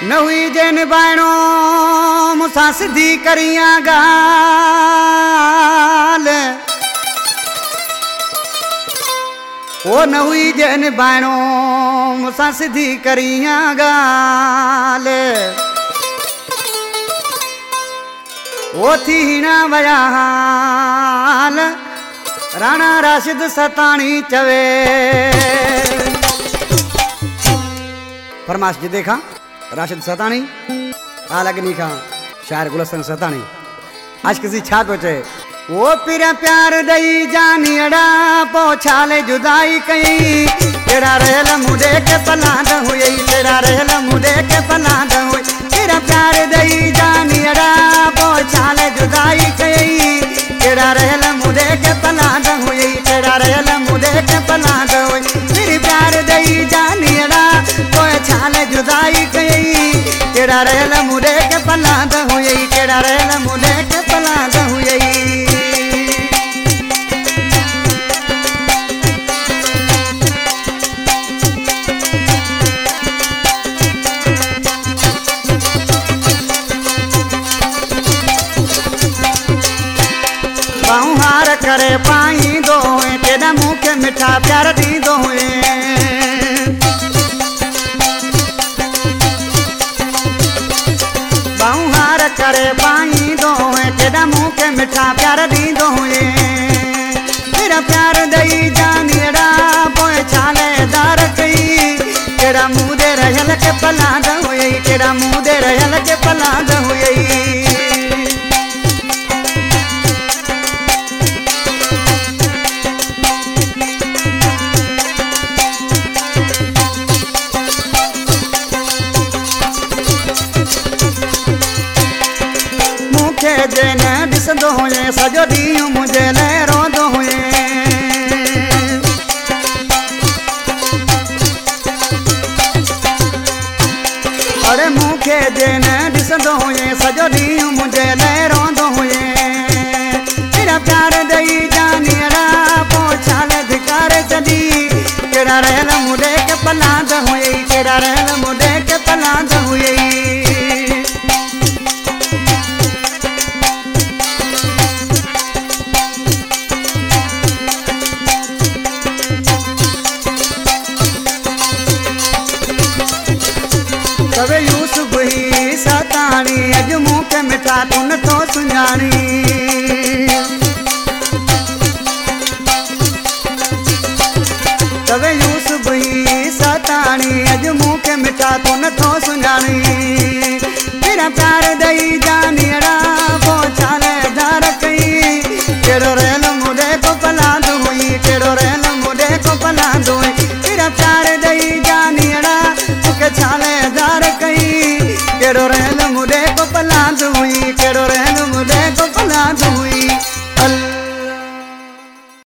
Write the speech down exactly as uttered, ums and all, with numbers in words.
न हुई जैन बाणो मुसा सिधी करिया गाल ओ न हुई जैन बाणो मुसा सिधी करिया गाल ओ थी ना वया हाल राणा राशिद सतानी चवे फरमाश जी देखा राशिद सतानी आलगनी का शायर गुलशन सतानी आज किसी छात बचे वो पिरा प्यार दई जानियड़ा पोछाले जुदाई कई तेरा रहल मुझे के पलाद हुई तेरा रहल मुझे के पलाद हुई तेरा प्यार दई जानियड़ा पोछाले जुदाई कई तेरा रहल मुझे के पलाद हुई तेरा रहल मुझे के पलाद हुई तेरी प्यार दई जानियड़ा पोछाले जुदाई कई तेरा रहल मुझे के पलाद हुई तेरा रहल मुझे के पलाद हुई हार करे पाई दो तेरा मुँह के मिठा प्यार दी दो हार करे पाई दो तेरा मुँह के मिठा प्यार दी दो तेरा प्यार दई जानियड़ा पोए छाले दार कई तेरा मुँह दे रहल के पलाद हुई तेरा मुँह दे रहल के पलाद हुई जेने ॾिसंदो हुए सॼो ॾींहुं मुंहिंजे लाइ रोंदो हुए अरे मूंखे जेने ॾिसंदो हुए सॼो ॾींहुं मुंहिंजे लाइ रोंदो हुए तेरा प्यार दई जानियड़ा पोछाले धिकार छॾी तेरा रहल मुझे के पलाद हुई तेरा रहल मुझे के पलाद हुई कवे यूसुफ ही सतानी अज मुँह के मिठा तू न तो सुञाणी कवे यूसुफ ही सतानी अज मुँह के मिठा तू न तो सुञाणी तेरा प्यार दई जा